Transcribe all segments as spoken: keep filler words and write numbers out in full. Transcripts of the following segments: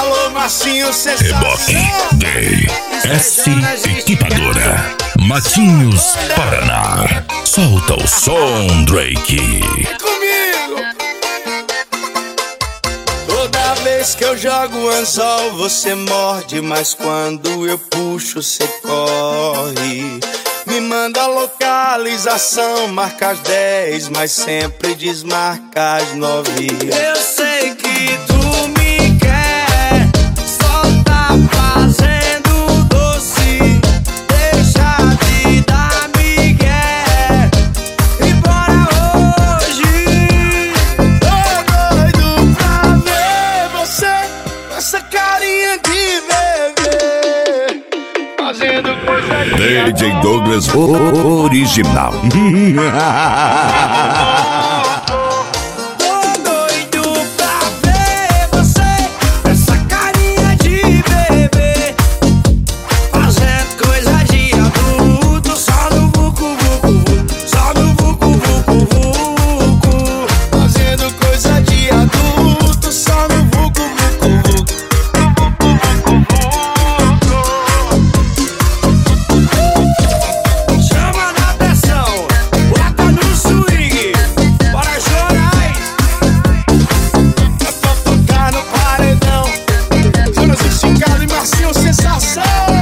Alô, Marcinho, sensação. Reboque Gay S Equipadora, Matinhos, Paraná. Solta o som, Drake. Comigo. Toda vez que eu jogo anzol, você morde, mas quando eu puxo, você corre. Me manda localização, marca as dez, mas sempre desmarca as nove. Eu sei que tu me quer, só tá fazendo doce. Deixa de dar migué e bora hoje. Tô doido pra ver você com essa carinha de bebê, fazendo coisa de D J Douglas Original. Tô doido pra ver você, essa carinha de bebê, fazendo coisa de adulto, só no vucu vucu, só no vucu vucu vucu, fazendo coisa de adulto, só no vucu vucu vucu. Chama na atenção, bota no swing, bora chorar. É pra tocar no paredão, Jonas esticado e Marcinho, sensação.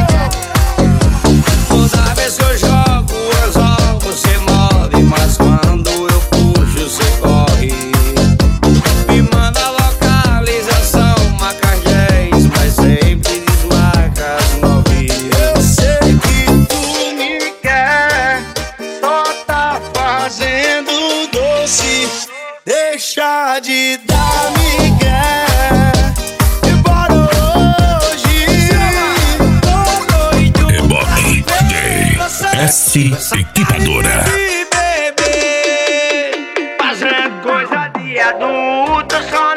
Toda vez que eu jogo anzol, você move, mas quando eu puxo, você corre. Me manda localização, marca as dez, mas sempre desmarca as nove. Eu sei que tu me quer, só tá fazendo doce. Deixa de dar migué e bora hoje. Tô doido Reboque Gay S Equipadora. de bebê, fazendo coisa de adulto, só